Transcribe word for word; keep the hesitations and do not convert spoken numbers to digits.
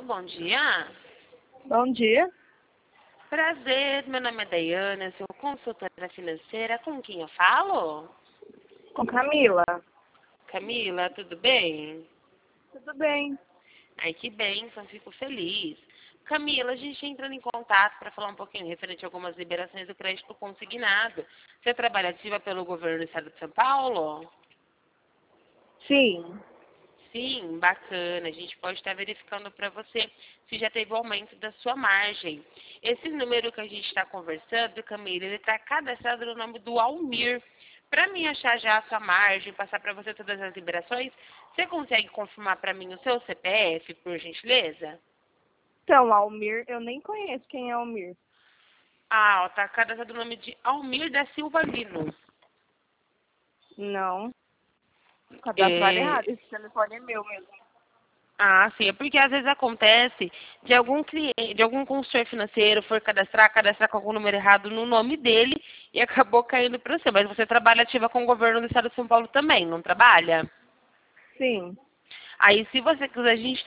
bom dia. Bom dia. Prazer, meu nome é Daiane, sou consultora financeira. Com quem eu falo? Com Camila. Camila, tudo bem? Tudo bem. Ai, que bênção, fico feliz. Camila, a gente entrando em contato para falar um pouquinho referente a algumas liberações do crédito consignado. Você trabalha ativa pelo governo do estado de São Paulo? Sim. Sim, bacana. A gente pode estar verificando para você se já teve o aumento da sua margem. Esse número que a gente está conversando, Camila, ele está cadastrado no nome do Almir. Para mim achar já a sua margem, passar para você todas as liberações, você consegue confirmar para mim o seu C P F, por gentileza? Então, Almir, eu nem conheço quem é Almir. Ah, está cadastrado no nome de Almir da Silva Lino. Não. Cadastraram É... errado. Esse telefone é meu mesmo. Ah, sim, é porque às vezes acontece de algum cliente, de algum consultor financeiro for cadastrar, cadastrar com algum número errado no nome dele e acabou caindo para você. Mas você trabalha ativa com o governo do estado de São Paulo também, não trabalha? Sim. Aí, se você quiser, a gente